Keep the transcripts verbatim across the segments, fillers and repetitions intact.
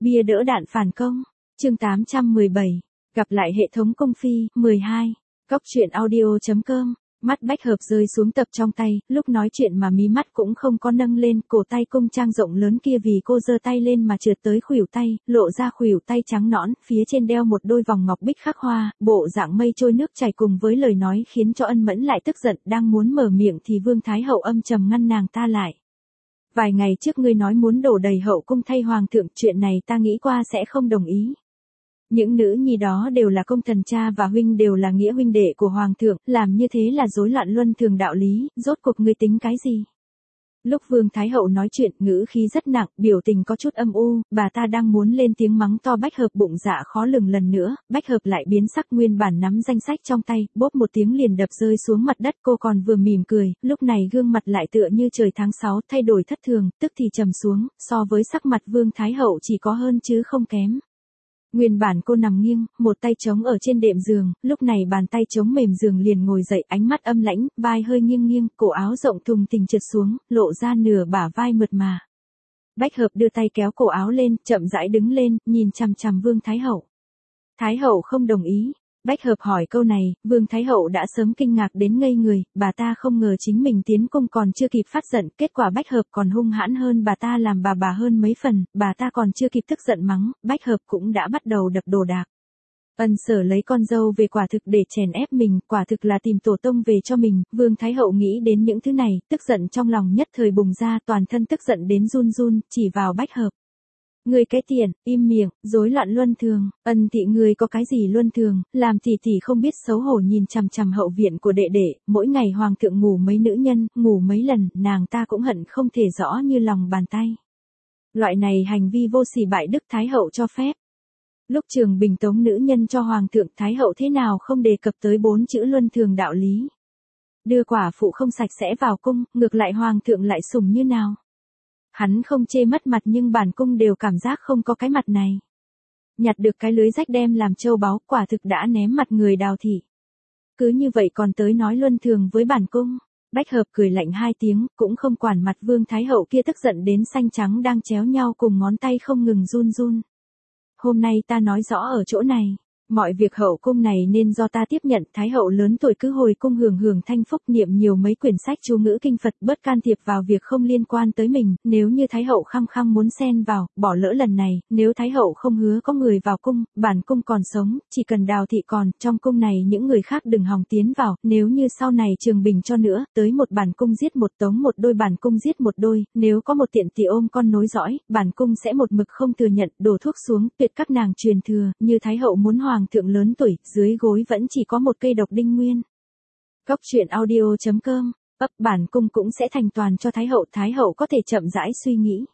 Bia đỡ đạn phản công. Chương tám trăm mười bảy. Gặp lại hệ thống cung phi. mười hai. Góc truyện audio chấm com. Mắt Bách Hợp rơi xuống tập trong tay, lúc nói chuyện mà mí mắt cũng không có nâng lên, cổ tay cung trang rộng lớn kia vì cô giơ tay lên mà trượt tới khuỷu tay, lộ ra khuỷu tay trắng nõn, phía trên đeo một đôi vòng ngọc bích khắc hoa, bộ dạng mây trôi nước chảy cùng với lời nói khiến cho Ân Mẫn lại tức giận, đang muốn mở miệng thì Vương Thái Hậu âm trầm ngăn nàng ta lại. Vài ngày trước ngươi nói muốn đổ đầy hậu cung thay hoàng thượng, chuyện này ta nghĩ qua sẽ không đồng ý. Những nữ nhi đó đều là công thần, cha và huynh đều là nghĩa huynh đệ của hoàng thượng, làm như thế là rối loạn luân thường đạo lý, rốt cuộc ngươi tính cái gì? Lúc Vương Thái Hậu nói chuyện, ngữ khí rất nặng, biểu tình có chút âm u, bà ta đang muốn lên tiếng mắng to Bách Hợp bụng dạ khó lường lần nữa, Bách Hợp lại biến sắc, nguyên bản nắm danh sách trong tay, bốp một tiếng liền đập rơi xuống mặt đất, cô còn vừa mỉm cười, lúc này gương mặt lại tựa như trời tháng sáu thay đổi thất thường, tức thì trầm xuống, so với sắc mặt Vương Thái Hậu chỉ có hơn chứ không kém. Nguyên bản cô nằm nghiêng, một tay trống ở trên đệm giường, lúc này bàn tay trống mềm giường liền ngồi dậy, ánh mắt âm lãnh, vai hơi nghiêng nghiêng, cổ áo rộng thùng thình trượt xuống, lộ ra nửa bả vai mượt mà. Bách Hợp đưa tay kéo cổ áo lên, chậm rãi đứng lên, nhìn chằm chằm Vương Thái Hậu. Thái Hậu không đồng ý. Bách Hợp hỏi câu này, Vương Thái Hậu đã sớm kinh ngạc đến ngây người, bà ta không ngờ chính mình tiến cung còn chưa kịp phát giận, kết quả Bách Hợp còn hung hãn hơn bà ta làm bà bà hơn mấy phần, bà ta còn chưa kịp tức giận mắng, Bách Hợp cũng đã bắt đầu đập đồ đạc. Ân Sở lấy con dâu về quả thực để chèn ép mình, quả thực là tìm tổ tông về cho mình, Vương Thái Hậu nghĩ đến những thứ này, tức giận trong lòng nhất thời bùng ra, toàn thân tức giận đến run run, chỉ vào Bách Hợp. Ngươi cái tiện, im miệng, rối loạn luân thường, Ân thị ngươi có cái gì luân thường, làm tỷ tỷ không biết xấu hổ nhìn chằm chằm hậu viện của đệ đệ, mỗi ngày hoàng thượng ngủ mấy nữ nhân, ngủ mấy lần, nàng ta cũng hận không thể rõ như lòng bàn tay. Loại này hành vi vô sỉ bại đức Thái Hậu cho phép. Lúc Trường Bình tống nữ nhân cho hoàng thượng, Thái Hậu thế nào không đề cập tới bốn chữ luân thường đạo lý. Đưa quả phụ không sạch sẽ vào cung, ngược lại hoàng thượng lại sủng như nào. Hắn không chê mất mặt nhưng bản cung đều cảm giác không có cái mặt này. Nhặt được cái lưới rách đem làm châu báu, quả thực đã ném mặt người Đào thị. Cứ như vậy còn tới nói luân thường với bản cung. Bách Hợp cười lạnh hai tiếng, cũng không quản mặt Vương Thái Hậu kia tức giận đến xanh trắng đang chéo nhau cùng ngón tay không ngừng run run. Hôm nay ta nói rõ ở chỗ này. Mọi việc hậu cung này nên do ta tiếp nhận, Thái Hậu lớn tuổi cứ hồi cung hưởng hưởng thanh phúc, niệm nhiều mấy quyển sách chú ngữ kinh Phật, bớt can thiệp vào việc không liên quan tới mình, nếu như Thái Hậu khăng khăng muốn xen vào, bỏ lỡ lần này, nếu Thái Hậu không hứa có người vào cung, bản cung còn sống, chỉ cần Đào thị còn, trong cung này những người khác đừng hòng tiến vào, nếu như sau này Trường Bình cho nữa, tới một bản cung giết một tống một đôi bản cung giết một đôi, nếu có một tiện tỷ ôm con nối dõi, bản cung sẽ một mực không thừa nhận, đổ thuốc xuống, tuyệt các nàng truyền thừa, như Thái Hậu muốn hoàng thượng lớn tuổi, dưới gối vẫn chỉ có một cây độc đinh nguyên. Góc truyện audio chấm com, ấp bản cung cũng sẽ thành toàn cho Thái Hậu, Thái Hậu có thể chậm rãi suy nghĩ.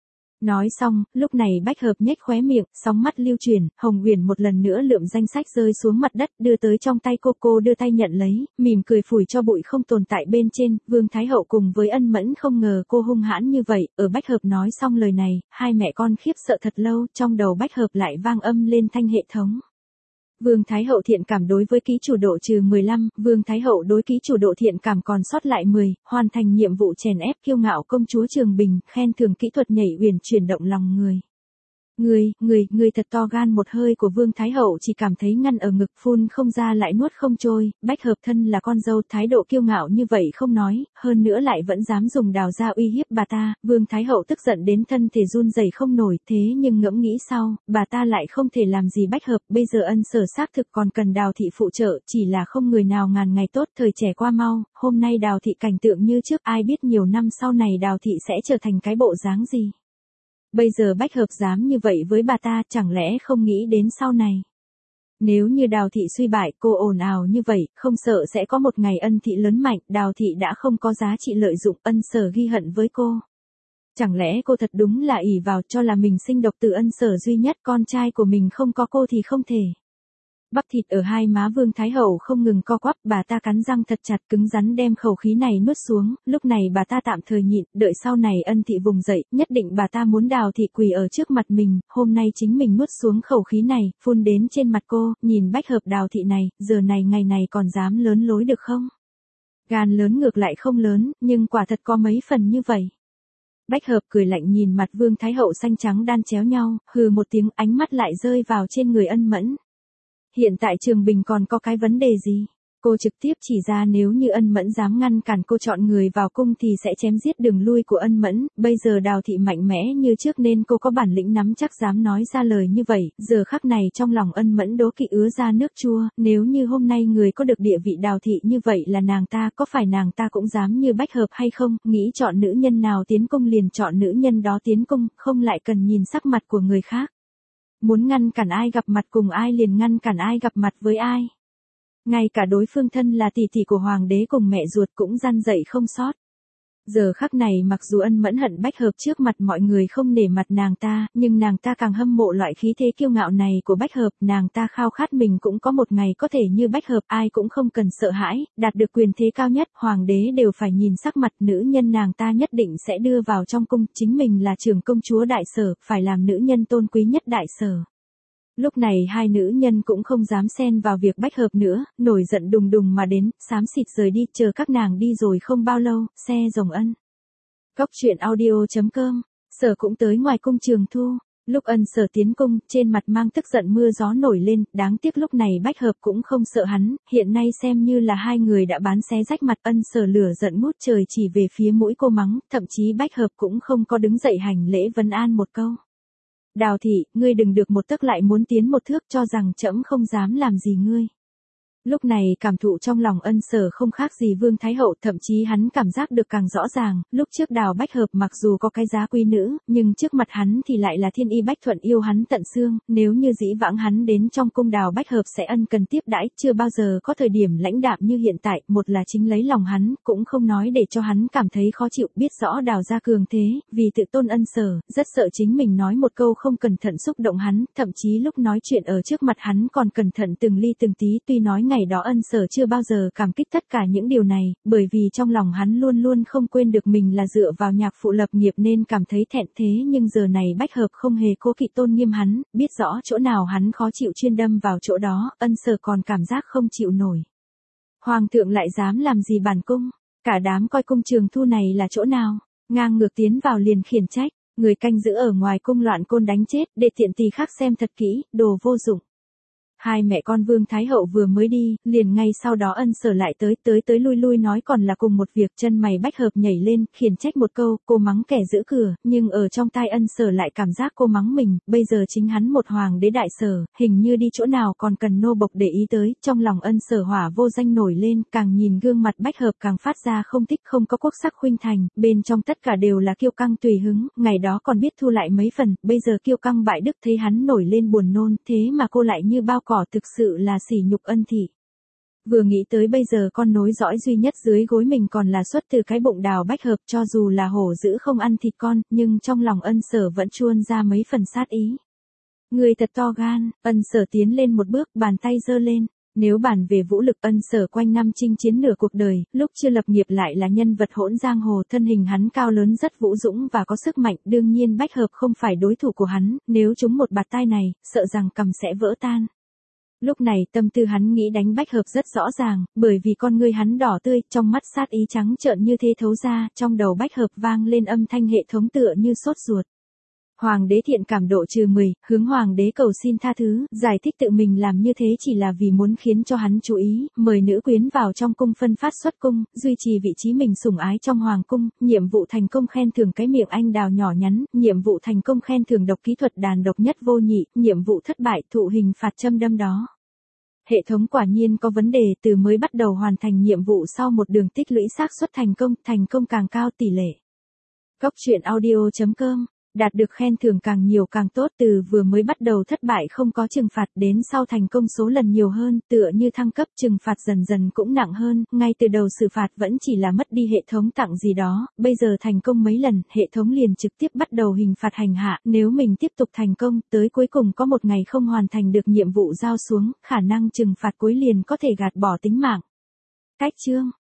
Nói xong, lúc này Bách Hợp nhếch khóe miệng, sóng mắt lưu chuyển, Hồng Uyển một lần nữa lượm danh sách rơi xuống mặt đất, đưa tới trong tay cô, cô đưa tay nhận lấy, mỉm cười phủi cho bụi không tồn tại bên trên, Vương Thái Hậu cùng với Ân Mẫn không ngờ cô hung hãn như vậy, ở Bách Hợp nói xong lời này, hai mẹ con khiếp sợ thật lâu, trong đầu Bách Hợp lại vang âm lên thanh hệ thống. Vương Thái Hậu thiện cảm đối với ký chủ độ trừ mười lăm, Vương Thái Hậu đối ký chủ độ thiện cảm còn sót lại mười, hoàn thành nhiệm vụ chèn ép kiêu ngạo công chúa Trường Bình, khen thưởng kỹ thuật nhảy uyển chuyển động lòng người. Người, người, người thật to gan, một hơi của Vương Thái Hậu chỉ cảm thấy ngăn ở ngực, phun không ra lại nuốt không trôi, Bách Hợp thân là con dâu, thái độ kiêu ngạo như vậy không nói, hơn nữa lại vẫn dám dùng đào ra uy hiếp bà ta, Vương Thái Hậu tức giận đến thân thể run rẩy không nổi, thế nhưng ngẫm nghĩ sau, bà ta lại không thể làm gì Bách Hợp, bây giờ Ân Sở xác thực còn cần Đào thị phụ trợ, chỉ là không người nào ngàn ngày tốt, thời trẻ qua mau, hôm nay Đào thị cảnh tượng như trước, ai biết nhiều năm sau này Đào thị sẽ trở thành cái bộ dáng gì. Bây giờ Bách Hợp dám như vậy với bà ta, chẳng lẽ không nghĩ đến sau này. Nếu như Đào thị suy bại, cô ồn ào như vậy, không sợ sẽ có một ngày Ân thị lớn mạnh, Đào thị đã không có giá trị lợi dụng, Ân Sở ghi hận với cô. Chẳng lẽ cô thật đúng là ỷ vào cho là mình sinh độc từ Ân Sở duy nhất, con trai của mình không có cô thì không thể. Bắp thịt ở hai má Vương Thái Hậu không ngừng co quắp, bà ta cắn răng thật chặt cứng rắn đem khẩu khí này nuốt xuống, lúc này bà ta tạm thời nhịn, đợi sau này Ân thị vùng dậy, nhất định bà ta muốn Đào thị quỳ ở trước mặt mình, hôm nay chính mình nuốt xuống khẩu khí này, phun đến trên mặt cô, nhìn Bách Hợp Đào thị này, giờ này ngày này còn dám lớn lối được không? Gan lớn ngược lại không lớn, nhưng quả thật có mấy phần như vậy. Bách hợp cười lạnh nhìn mặt Vương Thái Hậu xanh trắng đan chéo nhau, hừ một tiếng, ánh mắt lại rơi vào trên người Ân Mẫn. Hiện tại Trường Bình còn có cái vấn đề gì? Cô trực tiếp chỉ ra nếu như Ân Mẫn dám ngăn cản cô chọn người vào cung thì sẽ chém giết đường lui của Ân Mẫn, bây giờ Đào thị mạnh mẽ như trước nên cô có bản lĩnh nắm chắc dám nói ra lời như vậy, giờ khắc này trong lòng Ân Mẫn đố kỵ ứa ra nước chua, nếu như hôm nay người có được địa vị Đào thị như vậy là nàng ta, có phải nàng ta cũng dám như Bách hợp hay không, nghĩ chọn nữ nhân nào tiến cung liền chọn nữ nhân đó tiến cung, không lại cần nhìn sắc mặt của người khác. Muốn ngăn cản ai gặp mặt cùng ai liền ngăn cản ai gặp mặt với ai. Ngay cả đối phương thân là tỷ tỷ của hoàng đế cùng mẹ ruột cũng gian dậy không sót. Giờ khắc này mặc dù Ân Mẫn hận Bách hợp trước mặt mọi người không nể mặt nàng ta, nhưng nàng ta càng hâm mộ loại khí thế kiêu ngạo này của Bách hợp, nàng ta khao khát mình cũng có một ngày có thể như Bách hợp, ai cũng không cần sợ hãi, đạt được quyền thế cao nhất, hoàng đế đều phải nhìn sắc mặt, nữ nhân nàng ta nhất định sẽ đưa vào trong cung, chính mình là trưởng công chúa đại sở, phải làm nữ nhân tôn quý nhất đại sở. Lúc này hai nữ nhân cũng không dám xen vào việc Bách hợp nữa, nổi giận đùng đùng mà đến, xám xịt rời đi, chờ các nàng đi rồi không bao lâu, xe rồng Ân. Cóc truyện audio chấm com, Sở cũng tới ngoài cung Trường Thu, lúc Ân Sở tiến cung, trên mặt mang tức giận mưa gió nổi lên, đáng tiếc lúc này Bách hợp cũng không sợ hắn, hiện nay xem như là hai người đã bán xé rách mặt. Ân Sở lửa giận ngút trời chỉ về phía mũi cô mắng, thậm chí Bách hợp cũng không có đứng dậy hành lễ vấn an một câu. Đào thị, ngươi đừng được một tấc lại muốn tiến một thước, cho rằng trẫm không dám làm gì ngươi. Lúc này cảm thụ trong lòng Ân Sở không khác gì Vương Thái Hậu, thậm chí hắn cảm giác được càng rõ ràng, lúc trước Đào Bách hợp mặc dù có cái giá quý nữ, nhưng trước mặt hắn thì lại là thiên y Bách Thuận yêu hắn tận xương, nếu như dĩ vãng hắn đến trong cung Đào Bách hợp sẽ ân cần tiếp đãi, chưa bao giờ có thời điểm lãnh đạm như hiện tại, một là chính lấy lòng hắn, cũng không nói để cho hắn cảm thấy khó chịu, biết rõ Đào gia cường thế, vì tự tôn Ân Sở, rất sợ chính mình nói một câu không cẩn thận xúc động hắn, thậm chí lúc nói chuyện ở trước mặt hắn còn cẩn thận từng ly từng tí, tuy nói ngày đó Ân Sở chưa bao giờ cảm kích tất cả những điều này, bởi vì trong lòng hắn luôn luôn không quên được mình là dựa vào nhạc phụ lập nghiệp nên cảm thấy thẹn, thế nhưng giờ này Bách hợp không hề cố kỵ tôn nghiêm hắn, biết rõ chỗ nào hắn khó chịu chuyên đâm vào chỗ đó, Ân Sở còn cảm giác không chịu nổi. Hoàng thượng lại dám làm gì bản cung, cả đám coi cung Trường Thu này là chỗ nào, ngang ngược tiến vào liền khiển trách, người canh giữ ở ngoài cung loạn côn đánh chết, để tiện tỳ khác xem thật kỹ, đồ vô dụng. Hai mẹ con Vương Thái Hậu vừa mới đi, liền ngay sau đó Ân Sở lại tới, tới tới lui lui nói còn là cùng một việc, chân mày Bách hợp nhảy lên, khiển trách một câu, cô mắng kẻ giữ cửa, nhưng ở trong tai Ân Sở lại cảm giác cô mắng mình, bây giờ chính hắn một hoàng đế đại sở, hình như đi chỗ nào còn cần nô bộc để ý tới, trong lòng Ân Sở hỏa vô danh nổi lên, càng nhìn gương mặt Bách hợp càng phát ra không thích, không có quốc sắc khuynh thành, bên trong tất cả đều là kiêu căng tùy hứng, ngày đó còn biết thu lại mấy phần, bây giờ kiêu căng bại đức thấy hắn nổi lên buồn nôn, thế mà cô lại như bao cỏ, thực sự là sỉ nhục Ân thị. Vừa nghĩ tới bây giờ con nối dõi duy nhất dưới gối mình còn là xuất từ cái bụng Đào Bách hợp, cho dù là hổ dữ không ăn thịt con, nhưng trong lòng Ân Sở vẫn chuôn ra mấy phần sát ý. Người thật to gan, Ân Sở tiến lên một bước, bàn tay giơ lên. Nếu bàn về vũ lực, Ân Sở quanh năm chinh chiến nửa cuộc đời, lúc chưa lập nghiệp lại là nhân vật hỗn giang hồ, thân hình hắn cao lớn rất vũ dũng và có sức mạnh, đương nhiên Bách hợp không phải đối thủ của hắn, nếu trúng một bạt tai này, sợ rằng cằm sẽ vỡ tan. Lúc này tâm tư hắn nghĩ đánh Bách hợp rất rõ ràng, bởi vì con ngươi hắn đỏ tươi, trong mắt sát ý trắng trợn như thế thấu ra, trong đầu Bách hợp vang lên âm thanh hệ thống tựa như sốt ruột. Hoàng đế thiện cảm độ trừ mười, hướng hoàng đế cầu xin tha thứ, giải thích tự mình làm như thế chỉ là vì muốn khiến cho hắn chú ý, mời nữ quyến vào trong cung phân phát xuất cung, duy trì vị trí mình sủng ái trong hoàng cung, nhiệm vụ thành công khen thưởng cái miệng anh đào nhỏ nhắn, nhiệm vụ thành công khen thưởng độc kỹ thuật đàn độc nhất vô nhị, nhiệm vụ thất bại thụ hình phạt châm đâm đó. Hệ thống quả nhiên có vấn đề, từ mới bắt đầu hoàn thành nhiệm vụ sau một đường tích lũy xác suất thành công, thành công càng cao tỷ lệ. Cóc truyện audio chấm com, đạt được khen thưởng càng nhiều càng tốt, từ vừa mới bắt đầu thất bại không có trừng phạt đến sau thành công số lần nhiều hơn, tựa như thăng cấp trừng phạt dần dần cũng nặng hơn, ngay từ đầu xử phạt vẫn chỉ là mất đi hệ thống tặng gì đó, bây giờ thành công mấy lần, hệ thống liền trực tiếp bắt đầu hình phạt hành hạ, nếu mình tiếp tục thành công, tới cuối cùng có một ngày không hoàn thành được nhiệm vụ giao xuống, khả năng trừng phạt cuối liền có thể gạt bỏ tính mạng. Cách chương